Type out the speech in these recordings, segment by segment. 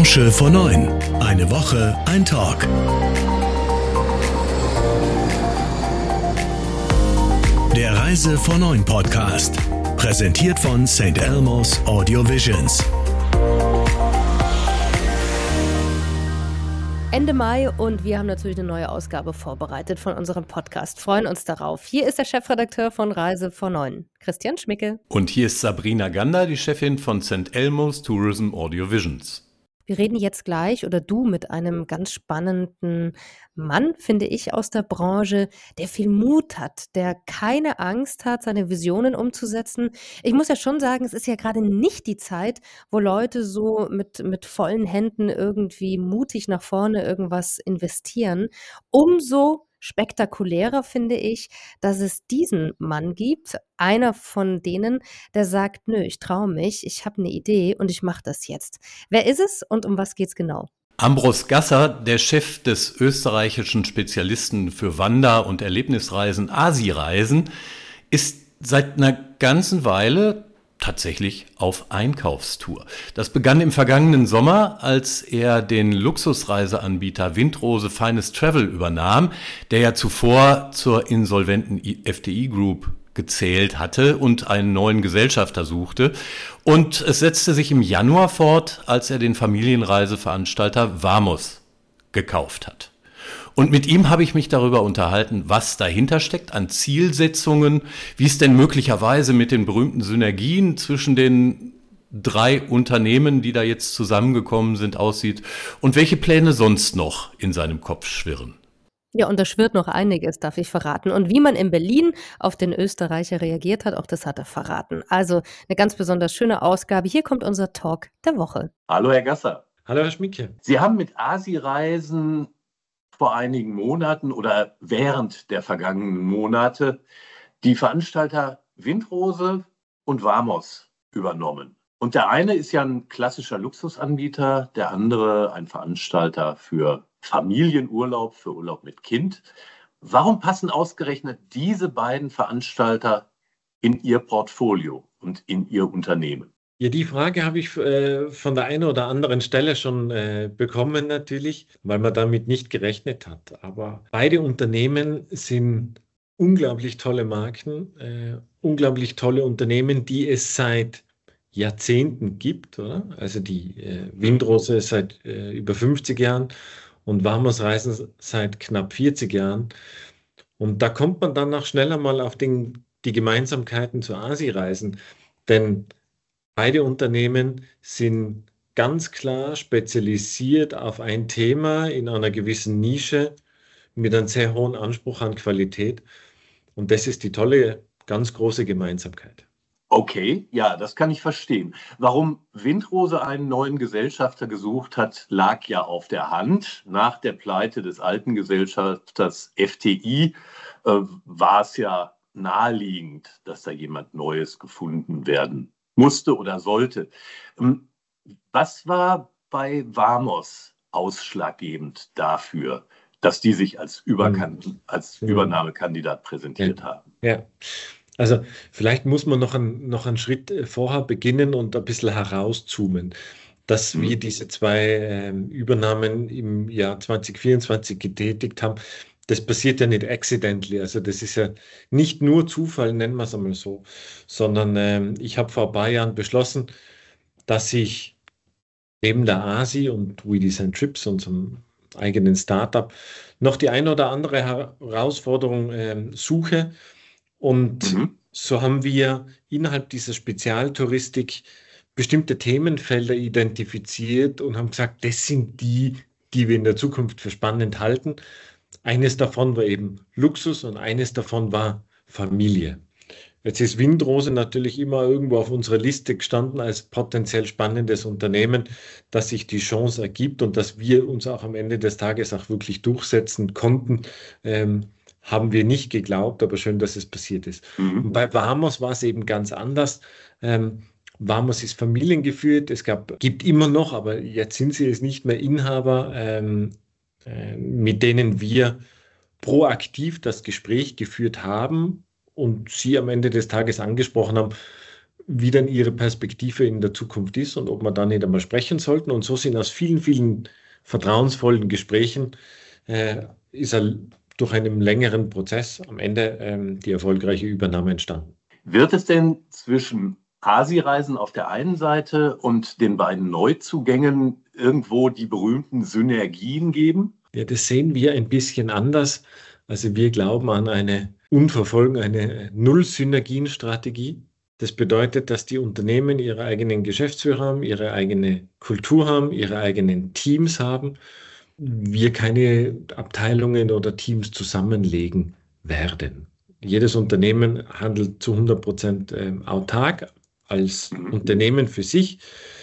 Branche vor 9. Eine Woche, ein Talk. Der Reise vor 9 Podcast. Präsentiert von St. Elmo's Audio-Visions. Ende Mai und wir haben natürlich eine neue Ausgabe vorbereitet von unserem Podcast. Freuen uns darauf. Hier ist der Chefredakteur von Reise vor 9, Christian Schmicke. Und hier ist Sabrina Gander, die Chefin von St. Elmo's Tourism Audio Visions. Wir reden jetzt gleich oder du mit einem ganz spannenden Mann, finde ich, aus der Branche, der viel Mut hat, der keine Angst hat, seine Visionen umzusetzen. Ich muss ja schon sagen, es ist ja gerade nicht die Zeit, wo Leute so mit vollen Händen irgendwie mutig nach vorne irgendwas investieren. Umso spektakulärer finde ich, dass es diesen Mann gibt, einer von denen, der sagt, nö, ich traue mich, ich habe eine Idee und ich mache das jetzt. Wer ist es und um was geht's genau? Ambros Gasser, der Chef des österreichischen Spezialisten für Wander- und Erlebnisreisen Asi-Reisen, ist seit einer ganzen Weile tatsächlich auf Einkaufstour. Das begann im vergangenen Sommer, als er den Luxusreiseanbieter Windrose Finest Travel übernahm, der ja zuvor zur insolventen FTI Group gezählt hatte und einen neuen Gesellschafter suchte. Und es setzte sich im Januar fort, als er den Familienreiseveranstalter Vamos gekauft hat. Und mit ihm habe ich mich darüber unterhalten, was dahinter steckt an Zielsetzungen, wie es denn möglicherweise mit den berühmten Synergien zwischen den 3 Unternehmen, die da jetzt zusammengekommen sind, aussieht und welche Pläne sonst noch in seinem Kopf schwirren. Ja, und da schwirrt noch einiges, darf ich verraten. Und wie man in Berlin auf den Österreicher reagiert hat, auch das hat er verraten. Also eine ganz besonders schöne Ausgabe. Hier kommt unser Talk der Woche. Hallo Herr Gasser. Hallo Herr Schmicke. Sie haben mit Asi-Reisen vor einigen Monaten oder während der vergangenen Monate die Veranstalter Windrose und Vamos übernommen. Und der eine ist ja ein klassischer Luxusanbieter, der andere ein Veranstalter für Familienurlaub, für Urlaub mit Kind. Warum passen ausgerechnet diese beiden Veranstalter in Ihr Portfolio und in Ihr Unternehmen? Ja, die Frage habe ich von der einen oder anderen Stelle schon bekommen natürlich, weil man damit nicht gerechnet hat. Aber beide Unternehmen sind unglaublich tolle Marken, unglaublich tolle Unternehmen, die es seit Jahrzehnten gibt, oder? Also die Windrose seit über 50 Jahren und Vamos Reisen seit knapp 40 Jahren. Und da kommt man dann auch schneller mal auf die Gemeinsamkeiten zu Asi-Reisen, denn beide Unternehmen sind ganz klar spezialisiert auf ein Thema in einer gewissen Nische mit einem sehr hohen Anspruch an Qualität. Und das ist die tolle, ganz große Gemeinsamkeit. Okay, ja, das kann ich verstehen. Warum Windrose einen neuen Gesellschafter gesucht hat, lag ja auf der Hand. Nach der Pleite des alten Gesellschafters FTI war es ja naheliegend, dass da jemand Neues gefunden werden musste oder sollte. Was war bei Vamos ausschlaggebend dafür, dass die sich als Übernahmekandidat präsentiert haben? Ja, also vielleicht muss man noch einen Schritt vorher beginnen und ein bisschen herauszoomen, dass wir diese 2 Übernahmen im Jahr 2024 getätigt haben. Das passiert ja nicht accidentally, also das ist ja nicht nur Zufall, nennen wir es einmal so, sondern ich habe vor ein paar Jahren beschlossen, dass ich neben der Asi und We Design Trips, unserem eigenen Startup, noch die ein oder andere Herausforderung suche. Und so haben wir innerhalb dieser Spezialtouristik bestimmte Themenfelder identifiziert und haben gesagt, das sind die wir in der Zukunft für spannend halten. Eines davon war eben Luxus und eines davon war Familie. Jetzt ist Windrose natürlich immer irgendwo auf unserer Liste gestanden als potenziell spannendes Unternehmen, dass sich die Chance ergibt und dass wir uns auch am Ende des Tages auch wirklich durchsetzen konnten, haben wir nicht geglaubt, aber schön, dass es passiert ist. Und bei Vamos war es eben ganz anders. Vamos ist familiengeführt, gibt immer noch, aber jetzt sind sie es nicht mehr Inhaber, mit denen wir proaktiv das Gespräch geführt haben und sie am Ende des Tages angesprochen haben, wie dann ihre Perspektive in der Zukunft ist und ob wir da nicht einmal sprechen sollten. Und so sind aus vielen, vielen vertrauensvollen Gesprächen ist durch einen längeren Prozess am Ende die erfolgreiche Übernahme entstanden. Wird es denn zwischen ASI-Reisen auf der einen Seite und den beiden Neuzugängen irgendwo die berühmten Synergien geben? Ja, das sehen wir ein bisschen anders. Also wir glauben an eine Null-Synergien-Strategie. Das bedeutet, dass die Unternehmen ihre eigenen Geschäftsführer haben, ihre eigene Kultur haben, ihre eigenen Teams haben. Wir keine Abteilungen oder Teams zusammenlegen werden. Jedes Unternehmen handelt zu 100% autark als Unternehmen für sich.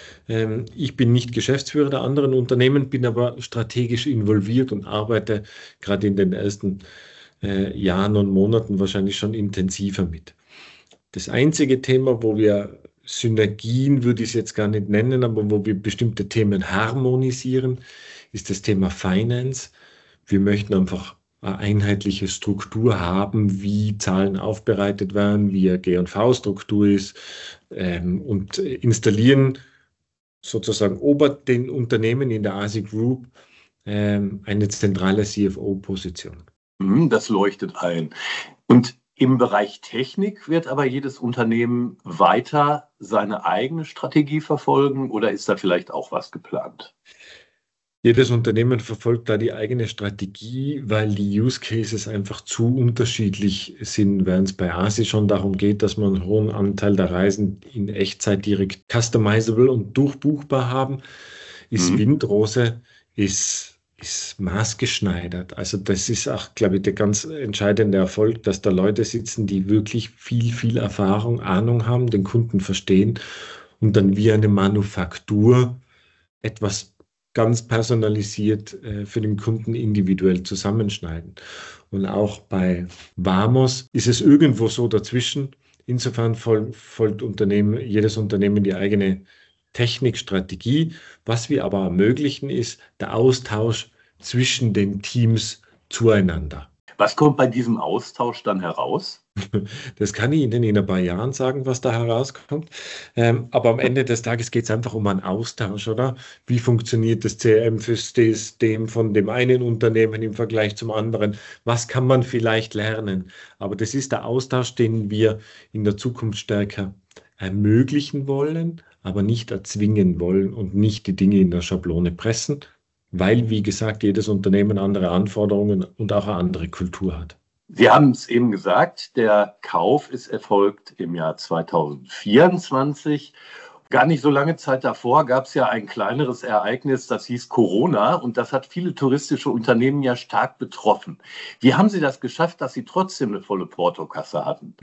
Ich bin nicht Geschäftsführer der anderen Unternehmen, bin aber strategisch involviert und arbeite gerade in den ersten Jahren und Monaten wahrscheinlich schon intensiver mit. Das einzige Thema, wo wir Synergien, würde ich es jetzt gar nicht nennen, aber wo wir bestimmte Themen harmonisieren, ist das Thema Finance. Wir möchten einfach eine einheitliche Struktur haben, wie Zahlen aufbereitet werden, wie eine G&V-Struktur ist und installieren sozusagen ober den Unternehmen in der ASI Group eine zentrale CFO-Position. Das leuchtet ein. Und im Bereich Technik wird aber jedes Unternehmen weiter seine eigene Strategie verfolgen oder ist da vielleicht auch was geplant? Jedes Unternehmen verfolgt da die eigene Strategie, weil die Use Cases einfach zu unterschiedlich sind, während es bei ASI schon darum geht, dass man einen hohen Anteil der Reisen in Echtzeit direkt customizable und durchbuchbar haben, ist Windrose ist maßgeschneidert. Also das ist auch, glaube ich, der ganz entscheidende Erfolg, dass da Leute sitzen, die wirklich viel Erfahrung, Ahnung haben, den Kunden verstehen und dann wie eine Manufaktur etwas ganz personalisiert für den Kunden individuell zusammenschneiden. Und auch bei Vamos ist es irgendwo so dazwischen. Insofern folgt jedes Unternehmen die eigene Technikstrategie. Was wir aber ermöglichen, ist der Austausch zwischen den Teams zueinander. Was kommt bei diesem Austausch dann heraus? Das kann ich Ihnen in ein paar Jahren sagen, was da herauskommt. Aber am Ende des Tages geht es einfach um einen Austausch, oder? Wie funktioniert das CRM-System von dem einen Unternehmen im Vergleich zum anderen? Was kann man vielleicht lernen? Aber das ist der Austausch, den wir in der Zukunft stärker ermöglichen wollen, aber nicht erzwingen wollen und nicht die Dinge in der Schablone pressen, weil, wie gesagt, jedes Unternehmen andere Anforderungen und auch eine andere Kultur hat. Sie haben es eben gesagt, der Kauf ist erfolgt im Jahr 2024. Gar nicht so lange Zeit davor gab es ja ein kleineres Ereignis, das hieß Corona und das hat viele touristische Unternehmen ja stark betroffen. Wie haben Sie das geschafft, dass Sie trotzdem eine volle Portokasse hatten?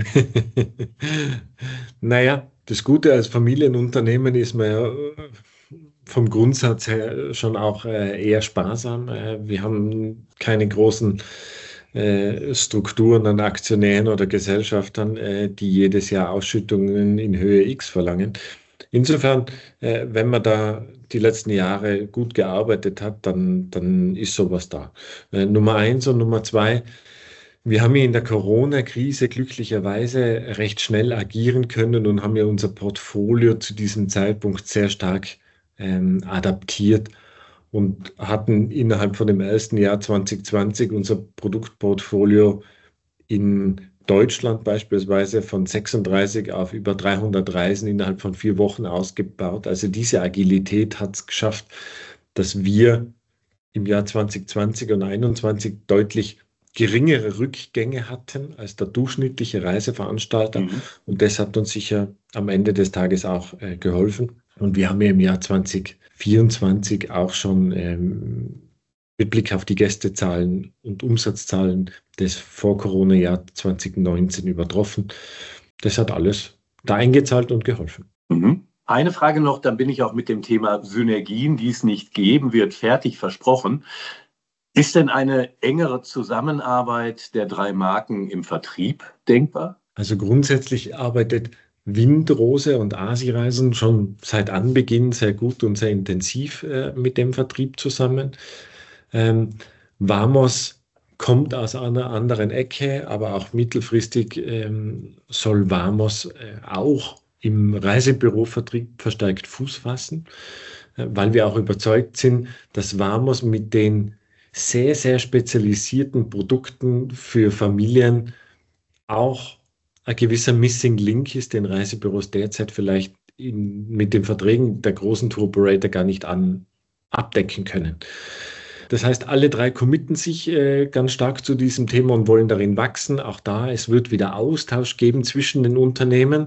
Naja, das Gute als Familienunternehmen ist man ja vom Grundsatz her schon auch eher sparsam. Wir haben keine großen Strukturen an Aktionären oder Gesellschaftern, die jedes Jahr Ausschüttungen in Höhe X verlangen. Insofern, wenn man da die letzten Jahre gut gearbeitet hat, dann ist sowas da. Nummer 1 und Nummer 2, wir haben ja in der Corona-Krise glücklicherweise recht schnell agieren können und haben ja unser Portfolio zu diesem Zeitpunkt sehr stark adaptiert und hatten innerhalb von dem ersten Jahr 2020 unser Produktportfolio in Deutschland beispielsweise von 36 auf über 300 Reisen innerhalb von 4 Wochen ausgebaut. Also diese Agilität hat es geschafft, dass wir im Jahr 2020 und 2021 deutlich geringere Rückgänge hatten als der durchschnittliche Reiseveranstalter. Und das hat uns sicher am Ende des Tages auch geholfen. Und wir haben ja im Jahr 2024 auch schon mit Blick auf die Gästezahlen und Umsatzzahlen des Vor-Corona-Jahr 2019 übertroffen. Das hat alles da eingezahlt und geholfen. Eine Frage noch, dann bin ich auch mit dem Thema Synergien, die es nicht geben wird, fertig versprochen. Ist denn eine engere Zusammenarbeit der 3 Marken im Vertrieb denkbar? Also grundsätzlich arbeitet Windrose und ASI-Reisen schon seit Anbeginn sehr gut und sehr intensiv mit dem Vertrieb zusammen. Vamos kommt aus einer anderen Ecke, aber auch mittelfristig soll Vamos auch im Reisebürovertrieb verstärkt Fuß fassen, weil wir auch überzeugt sind, dass Vamos mit den sehr, sehr spezialisierten Produkten für Familien auch ein gewisser Missing Link ist, den Reisebüros derzeit vielleicht mit den Verträgen der großen Tour-Operator gar nicht abdecken können. Das heißt, alle drei committen sich ganz stark zu diesem Thema und wollen darin wachsen. Auch da, es wird wieder Austausch geben zwischen den Unternehmen.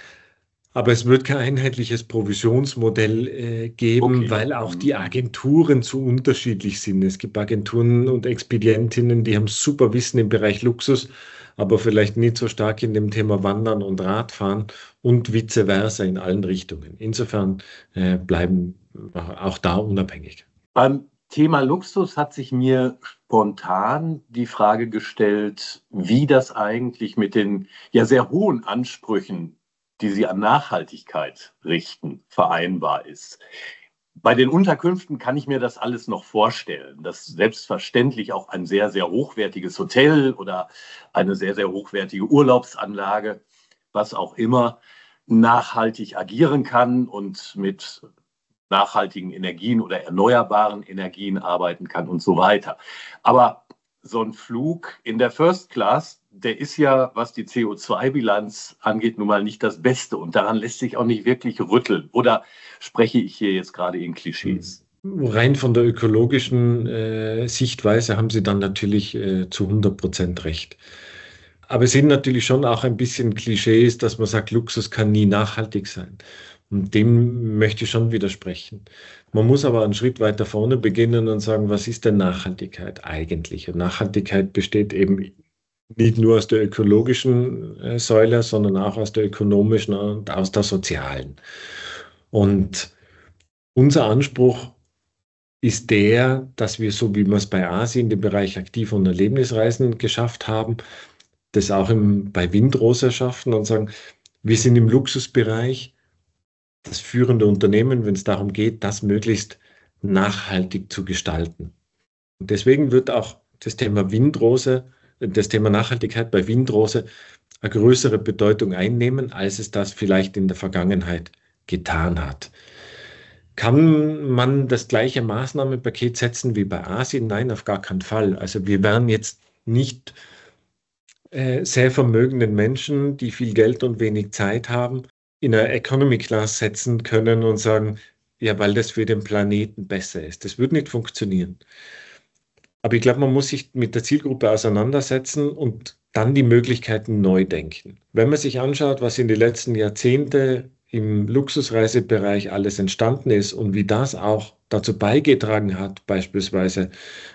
Aber es wird kein einheitliches Provisionsmodell geben, weil auch die Agenturen zu unterschiedlich sind. Es gibt Agenturen und Expedientinnen, die haben super Wissen im Bereich Luxus, aber vielleicht nicht so stark in dem Thema Wandern und Radfahren und vice versa in allen Richtungen. Insofern bleiben wir auch da unabhängig. Beim Thema Luxus hat sich mir spontan die Frage gestellt, wie das eigentlich mit den ja sehr hohen Ansprüchen, die Sie an Nachhaltigkeit richten, vereinbar ist. Bei den Unterkünften kann ich mir das alles noch vorstellen, dass selbstverständlich auch ein sehr, sehr hochwertiges Hotel oder eine sehr, sehr hochwertige Urlaubsanlage, was auch immer, nachhaltig agieren kann und mit nachhaltigen Energien oder erneuerbaren Energien arbeiten kann und so weiter. Aber so ein Flug in der First Class, der ist ja, was die CO2-Bilanz angeht, nun mal nicht das Beste. Und daran lässt sich auch nicht wirklich rütteln. Oder spreche ich hier jetzt gerade in Klischees? Rein von der ökologischen Sichtweise haben Sie dann natürlich zu 100% recht. Aber es sind natürlich schon auch ein bisschen Klischees, dass man sagt, Luxus kann nie nachhaltig sein. Und dem möchte ich schon widersprechen. Man muss aber einen Schritt weiter vorne beginnen und sagen, was ist denn Nachhaltigkeit eigentlich? Und Nachhaltigkeit besteht eben nicht nur aus der ökologischen Säule, sondern auch aus der ökonomischen und aus der sozialen. Und unser Anspruch ist der, dass wir, so wie wir es bei Asien, den Bereich Aktiv- und Erlebnisreisen geschafft haben, das auch bei Windrose schaffen und sagen, wir sind im Luxusbereich das führende Unternehmen, wenn es darum geht, das möglichst nachhaltig zu gestalten. Und deswegen wird auch das Thema Nachhaltigkeit bei Windrose eine größere Bedeutung einnehmen, als es das vielleicht in der Vergangenheit getan hat. Kann man das gleiche Maßnahmenpaket setzen wie bei Asien? Nein, auf gar keinen Fall. Also wir werden jetzt nicht sehr vermögenden Menschen, die viel Geld und wenig Zeit haben, in einer Economy Class setzen können und sagen, ja, weil das für den Planeten besser ist. Das wird nicht funktionieren. Aber ich glaube, man muss sich mit der Zielgruppe auseinandersetzen und dann die Möglichkeiten neu denken. Wenn man sich anschaut, was in den letzten Jahrzehnten im Luxusreisebereich alles entstanden ist und wie das auch dazu beigetragen hat, beispielsweise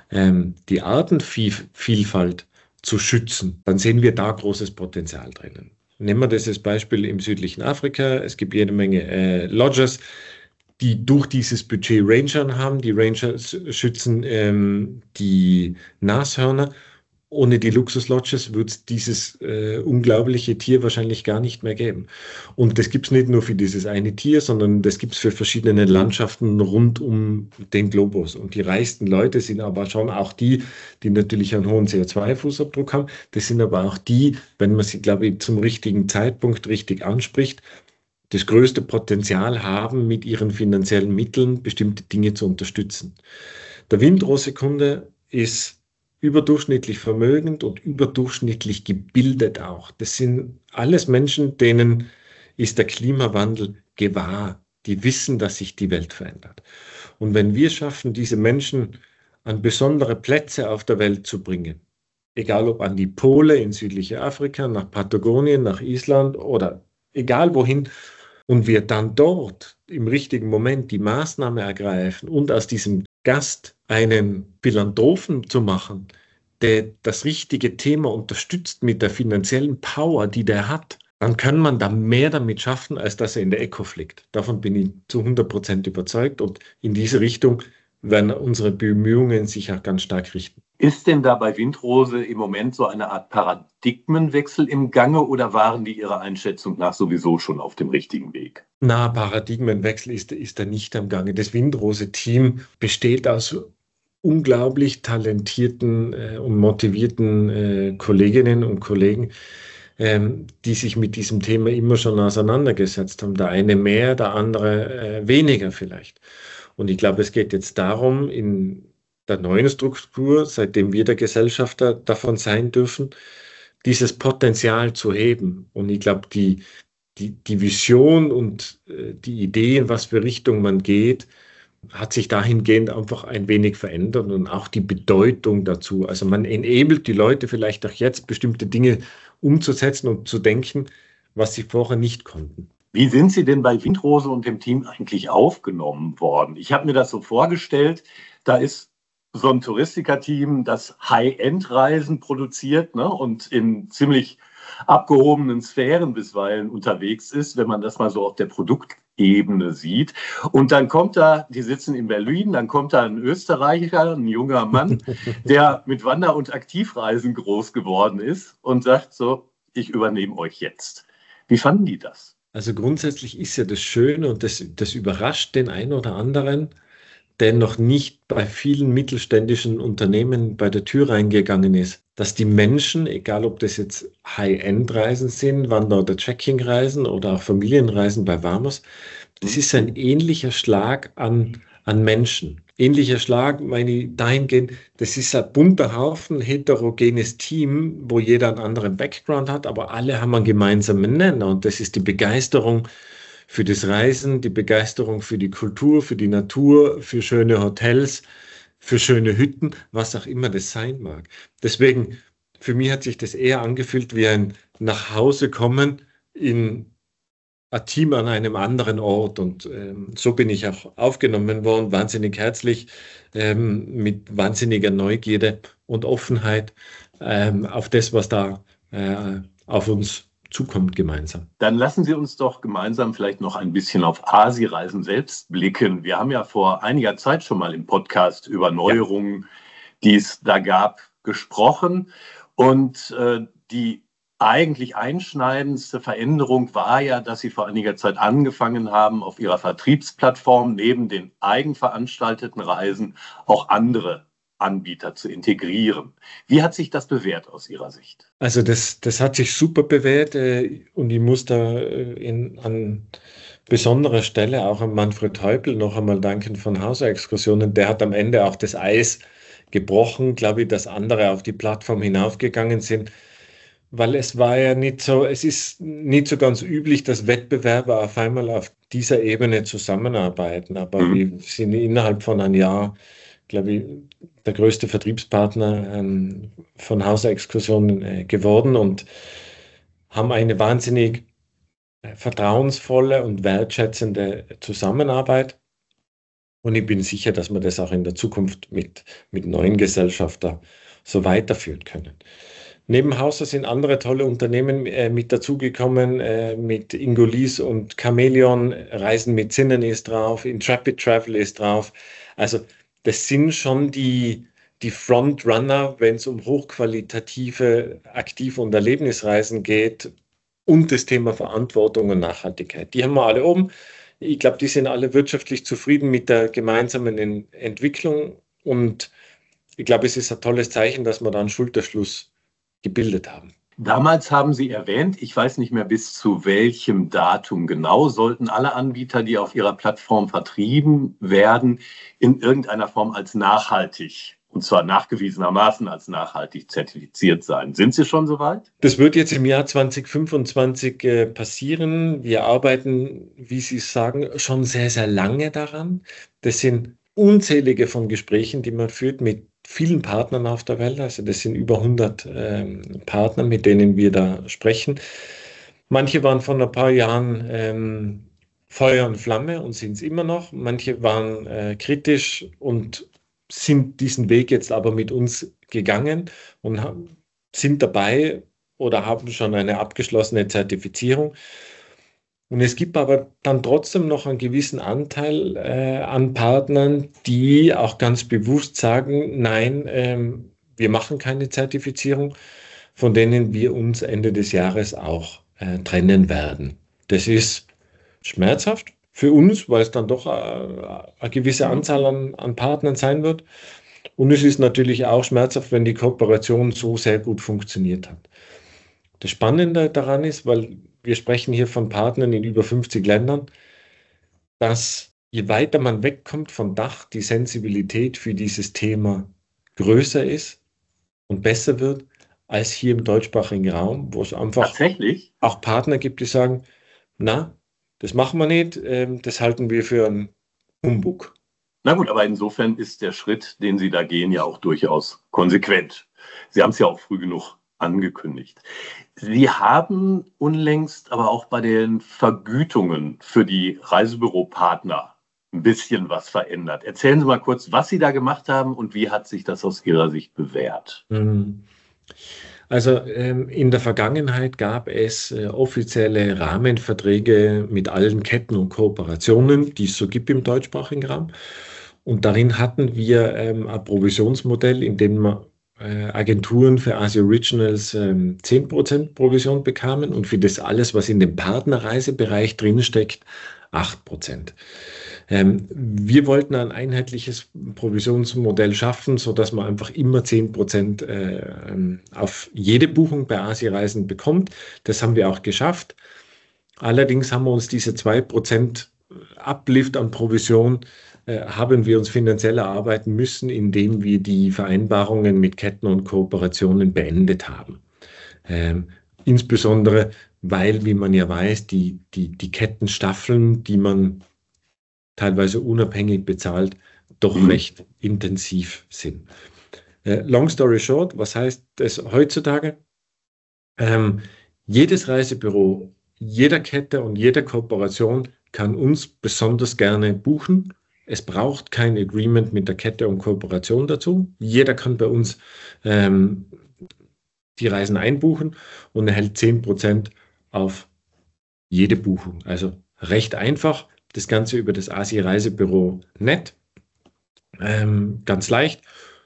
die Artenvielfalt zu schützen, dann sehen wir da großes Potenzial drinnen. Nehmen wir das als Beispiel im südlichen Afrika. Es gibt jede Menge Lodges, die durch dieses Budget Rangern haben. Die Ranger schützen die Nashörner. Ohne die Luxuslodges wird es dieses unglaubliche Tier wahrscheinlich gar nicht mehr geben. Und das gibt es nicht nur für dieses eine Tier, sondern das gibt es für verschiedene Landschaften rund um den Globus. Und die reichsten Leute sind aber schon auch die natürlich einen hohen CO2-Fußabdruck haben. Das sind aber auch die, wenn man sie, glaube ich, zum richtigen Zeitpunkt richtig anspricht, das größte Potenzial haben, mit ihren finanziellen Mitteln bestimmte Dinge zu unterstützen. Der Windrose-Kunde ist überdurchschnittlich vermögend und überdurchschnittlich gebildet auch. Das sind alles Menschen, denen ist der Klimawandel gewahr. Die wissen, dass sich die Welt verändert. Und wenn wir schaffen, diese Menschen an besondere Plätze auf der Welt zu bringen, egal ob an die Pole in südliche Afrika, nach Patagonien, nach Island oder egal wohin, und wir dann dort im richtigen Moment die Maßnahme ergreifen und aus diesem Gast einen Philanthropen zu machen, der das richtige Thema unterstützt mit der finanziellen Power, die der hat, dann kann man da mehr damit schaffen, als dass er in der Eco fliegt. Davon bin ich zu 100% überzeugt und in diese Richtung werden unsere Bemühungen sich auch ganz stark richten. Ist denn da bei Windrose im Moment so eine Art Paradigmenwechsel im Gange oder waren die Ihrer Einschätzung nach sowieso schon auf dem richtigen Weg? Na, Paradigmenwechsel ist da nicht am Gange. Das Windrose-Team besteht aus unglaublich talentierten und motivierten Kolleginnen und Kollegen, die sich mit diesem Thema immer schon auseinandergesetzt haben. Der eine mehr, der andere weniger vielleicht. Und ich glaube, es geht jetzt darum, in der neuen Struktur, seitdem wir der Gesellschafter davon sein dürfen, dieses Potenzial zu heben. Und ich glaube, die Vision und die Idee, in was für Richtung man geht, hat sich dahingehend einfach ein wenig verändert und auch die Bedeutung dazu. Also man enabled die Leute vielleicht auch jetzt, bestimmte Dinge umzusetzen und zu denken, was sie vorher nicht konnten. Wie sind Sie denn bei Windrose und dem Team eigentlich aufgenommen worden? Ich habe mir das so vorgestellt, da ist so ein Touristiker-Team, das High-End-Reisen produziert, ne, und in ziemlich abgehobenen Sphären bisweilen unterwegs ist, wenn man das mal so auf der Produktebene sieht. Und dann kommt da, die sitzen in Berlin, dann kommt da ein Österreicher, ein junger Mann, der mit Wander- und Aktivreisen groß geworden ist und sagt so, ich übernehme euch jetzt. Wie fanden die das? Also grundsätzlich ist ja das Schöne und das überrascht den einen oder anderen, der noch nicht bei vielen mittelständischen Unternehmen bei der Tür reingegangen ist, dass die Menschen, egal ob das jetzt High-End-Reisen sind, Wander- oder Trekking-Reisen oder auch Familienreisen bei Vamos, das ist ein ähnlicher Schlag an Menschen. Ähnlicher Schlag, meine ich, dahingehend, das ist ein bunter Haufen, heterogenes Team, wo jeder einen anderen Background hat, aber alle haben einen gemeinsamen Nenner und das ist die Begeisterung für das Reisen, die Begeisterung für die Kultur, für die Natur, für schöne Hotels, für schöne Hütten, was auch immer das sein mag. Deswegen, für mich hat sich das eher angefühlt wie ein Nachhausekommen in ein Team an einem anderen Ort. Und so bin ich auch aufgenommen worden, wahnsinnig herzlich, mit wahnsinniger Neugierde und Offenheit auf das, was da auf uns zukommt gemeinsam. Dann lassen Sie uns doch gemeinsam vielleicht noch ein bisschen auf Asi-Reisen selbst blicken. Wir haben ja vor einiger Zeit schon mal im Podcast über Neuerungen, die es da gab, gesprochen. Und die eigentlich einschneidendste Veränderung war ja, dass Sie vor einiger Zeit angefangen haben, auf Ihrer Vertriebsplattform neben den eigenveranstalteten Reisen auch andere Anbieter zu integrieren. Wie hat sich das bewährt aus Ihrer Sicht? Also das hat sich super bewährt und ich muss da an besonderer Stelle auch an Manfred Häupl noch einmal danken von Hauser-Exkursionen. Der hat am Ende auch das Eis gebrochen, glaube ich, dass andere auf die Plattform hinaufgegangen sind, weil es ist nicht so ganz üblich, dass Wettbewerber auf einmal auf dieser Ebene zusammenarbeiten, aber wir sind innerhalb von einem Jahr, glaube ich, der größte Vertriebspartner von Hauser-Exkursionen geworden und haben eine wahnsinnig vertrauensvolle und wertschätzende Zusammenarbeit. Und ich bin sicher, dass wir das auch in der Zukunft mit neuen Gesellschaftern so weiterführen können. Neben Hauser sind andere tolle Unternehmen mit dazugekommen, mit Ingolis und Chamäleon, Reisen mit Sinnen ist drauf, Intrepid Travel ist drauf. Also das sind schon die Frontrunner, wenn es um hochqualitative Aktiv- und Erlebnisreisen geht und das Thema Verantwortung und Nachhaltigkeit. Die haben wir alle oben. Ich glaube, die sind alle wirtschaftlich zufrieden mit der gemeinsamen Entwicklung und ich glaube, es ist ein tolles Zeichen, dass wir da einen Schulterschluss gebildet haben. Damals haben Sie erwähnt, ich weiß nicht mehr bis zu welchem Datum genau, sollten alle Anbieter, die auf Ihrer Plattform vertrieben werden, in irgendeiner Form als nachhaltig, und zwar nachgewiesenermaßen als nachhaltig zertifiziert sein. Sind Sie schon soweit? Das wird jetzt im Jahr 2025 passieren. Wir arbeiten, wie Sie sagen, schon sehr, sehr lange daran. Das sind unzählige von Gesprächen, die man führt mit vielen Partnern auf der Welt. Also das sind über 100 Partner, mit denen wir da sprechen. Manche waren vor ein paar Jahren Feuer und Flamme und sind es immer noch. Manche waren kritisch und sind diesen Weg jetzt aber mit uns gegangen und sind dabei oder haben schon eine abgeschlossene Zertifizierung. Und es gibt aber dann trotzdem noch einen gewissen Anteil an Partnern, die auch ganz bewusst sagen, nein, wir machen keine Zertifizierung, von denen wir uns Ende des Jahres auch trennen werden. Das ist schmerzhaft für uns, weil es dann doch eine gewisse Anzahl an Partnern sein wird. Und es ist natürlich auch schmerzhaft, wenn die Kooperation so sehr gut funktioniert hat. Das Spannende daran ist, weil wir sprechen hier von Partnern in über 50 Ländern, dass je weiter man wegkommt von Dach, die Sensibilität für dieses Thema größer ist und besser wird, als hier im deutschsprachigen Raum, wo es einfach Tatsächlich? auch Partner gibt, die sagen, na, das machen wir nicht, das halten wir für einen Humbug. Na gut, aber insofern ist der Schritt, den Sie da gehen, ja auch durchaus konsequent. Sie haben es ja auch früh genug angekündigt. Sie haben unlängst aber auch bei den Vergütungen für die Reisebüropartner ein bisschen was verändert. Erzählen Sie mal kurz, was Sie da gemacht haben und wie hat sich das aus Ihrer Sicht bewährt? Also in der Vergangenheit gab es offizielle Rahmenverträge mit allen Ketten und Kooperationen, die es so gibt im deutschsprachigen Raum. Und darin hatten wir ein Provisionsmodell, in dem Agenturen für Asia Originals 10% Provision bekamen und für das alles, was in dem Partnerreisebereich drinsteckt, 8%. Wir wollten ein einheitliches Provisionsmodell schaffen, sodass man einfach immer 10% auf jede Buchung bei Asia-Reisen bekommt. Das haben wir auch geschafft. Allerdings haben wir uns diese 2% Uplift an Provision haben wir uns finanziell erarbeiten müssen, indem wir die Vereinbarungen mit Ketten und Kooperationen beendet haben. Insbesondere, weil, wie man ja weiß, die Kettenstaffeln, die man teilweise unabhängig bezahlt, doch recht intensiv sind. Long story short, was heißt das heutzutage? Jedes Reisebüro, jeder Kette und jede Kooperation kann uns besonders gerne buchen. Es braucht kein Agreement mit der Kette und Kooperation dazu. Jeder kann bei uns die Reisen einbuchen und erhält 10% auf jede Buchung. Also recht einfach. Das Ganze über das Asia-Reisebüro Net. Ganz leicht.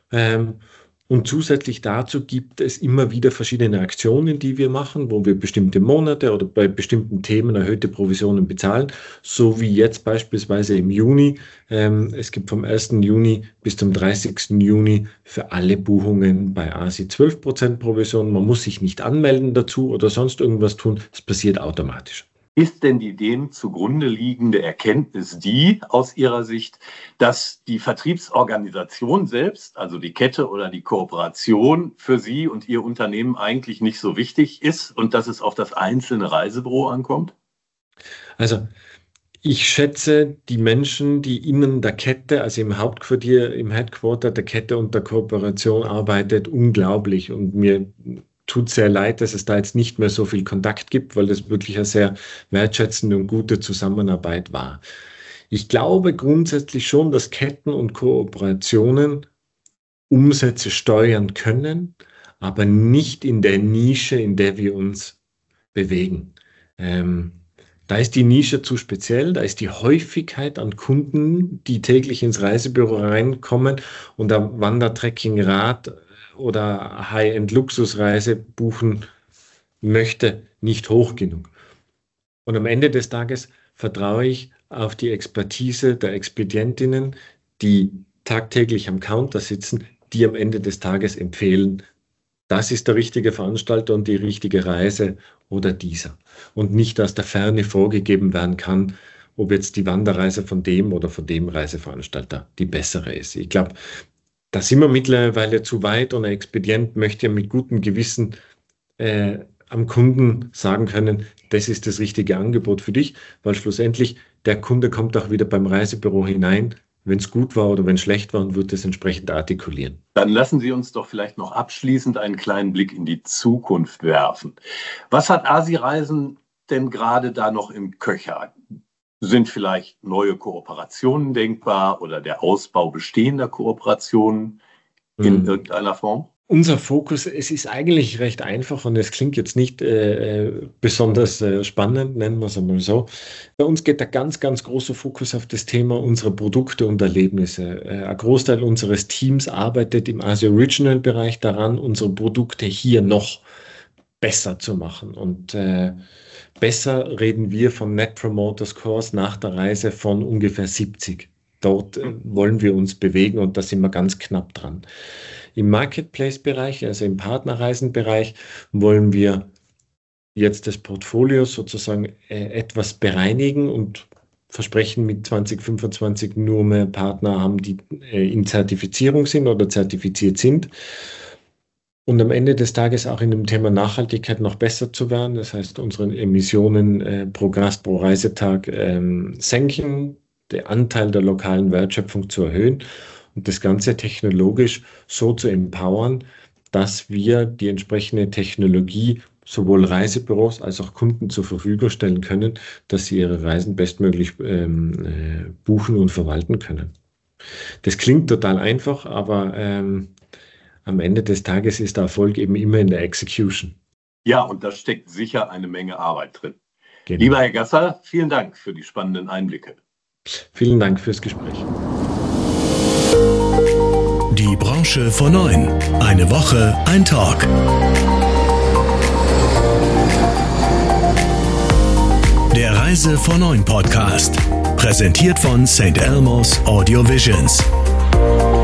Und zusätzlich dazu gibt es immer wieder verschiedene Aktionen, die wir machen, wo wir bestimmte Monate oder bei bestimmten Themen erhöhte Provisionen bezahlen, so wie jetzt beispielsweise im Juni. Es gibt vom 1. Juni bis zum 30. Juni für alle Buchungen bei ASI 12% Provision. Man muss sich nicht anmelden dazu oder sonst irgendwas tun. Es passiert automatisch. Ist denn die dem zugrunde liegende Erkenntnis die aus Ihrer Sicht, dass die Vertriebsorganisation selbst, also die Kette oder die Kooperation für Sie und Ihr Unternehmen eigentlich nicht so wichtig ist und dass es auf das einzelne Reisebüro ankommt? Also ich schätze die Menschen, die innen der Kette, also im Hauptquartier, im Headquarter der Kette und der Kooperation arbeitet, unglaublich. Und mir tut sehr leid, dass es da jetzt nicht mehr so viel Kontakt gibt, weil das wirklich eine sehr wertschätzende und gute Zusammenarbeit war. Ich glaube grundsätzlich schon, dass Ketten und Kooperationen Umsätze steuern können, aber nicht in der Nische, in der wir uns bewegen. Da ist die Nische zu speziell, da ist die Häufigkeit an Kunden, die täglich ins Reisebüro reinkommen und am Wandertrekkingrad oder High-End-Luxusreise buchen möchte, nicht hoch genug. Und am Ende des Tages vertraue ich auf die Expertise der Expedientinnen, die tagtäglich am Counter sitzen, die am Ende des Tages empfehlen, das ist der richtige Veranstalter und die richtige Reise oder dieser. Und nicht aus der Ferne vorgegeben werden kann, ob jetzt die Wanderreise von dem oder von dem Reiseveranstalter die bessere ist. Ich glaube, da sind wir mittlerweile zu weit und ein Expedient möchte ja mit gutem Gewissen am Kunden sagen können, das ist das richtige Angebot für dich, weil schlussendlich der Kunde kommt auch wieder beim Reisebüro hinein, wenn es gut war oder wenn es schlecht war und wird es entsprechend artikulieren. Dann lassen Sie uns doch vielleicht noch abschließend einen kleinen Blick in die Zukunft werfen. Was hat Asi-Reisen denn gerade da noch im Köcher? Sind vielleicht neue Kooperationen denkbar oder der Ausbau bestehender Kooperationen in irgendeiner Form? Unser Fokus, es ist eigentlich recht einfach und es klingt jetzt nicht besonders spannend, nennen wir es einmal so. Bei uns geht der ganz, ganz große Fokus auf das Thema unserer Produkte und Erlebnisse. Ein Großteil unseres Teams arbeitet im Asia Original Bereich daran, unsere Produkte hier noch besser zu machen. Und besser reden wir von Net Promoter Scores nach der Reise von ungefähr 70. Dort wollen wir uns bewegen und da sind wir ganz knapp dran. Im Marketplace-Bereich, also im Partnerreisenbereich, wollen wir jetzt das Portfolio sozusagen etwas bereinigen und versprechen, mit 2025 nur mehr Partner haben, die in Zertifizierung sind oder zertifiziert sind. Und am Ende des Tages auch in dem Thema Nachhaltigkeit noch besser zu werden. Das heißt, unsere Emissionen pro Gast, pro Reisetag senken, den Anteil der lokalen Wertschöpfung zu erhöhen und das Ganze technologisch so zu empowern, dass wir die entsprechende Technologie sowohl Reisebüros als auch Kunden zur Verfügung stellen können, dass sie ihre Reisen bestmöglich buchen und verwalten können. Das klingt total einfach, aber am Ende des Tages ist der Erfolg eben immer in der Execution. Ja, und da steckt sicher eine Menge Arbeit drin. Genau. Lieber Herr Gasser, vielen Dank für die spannenden Einblicke. Vielen Dank fürs Gespräch. Die Branche vor 9. Eine Woche, ein Talk. Der Reise vor 9 Podcast. Präsentiert von St. Elmo's Audio Visions.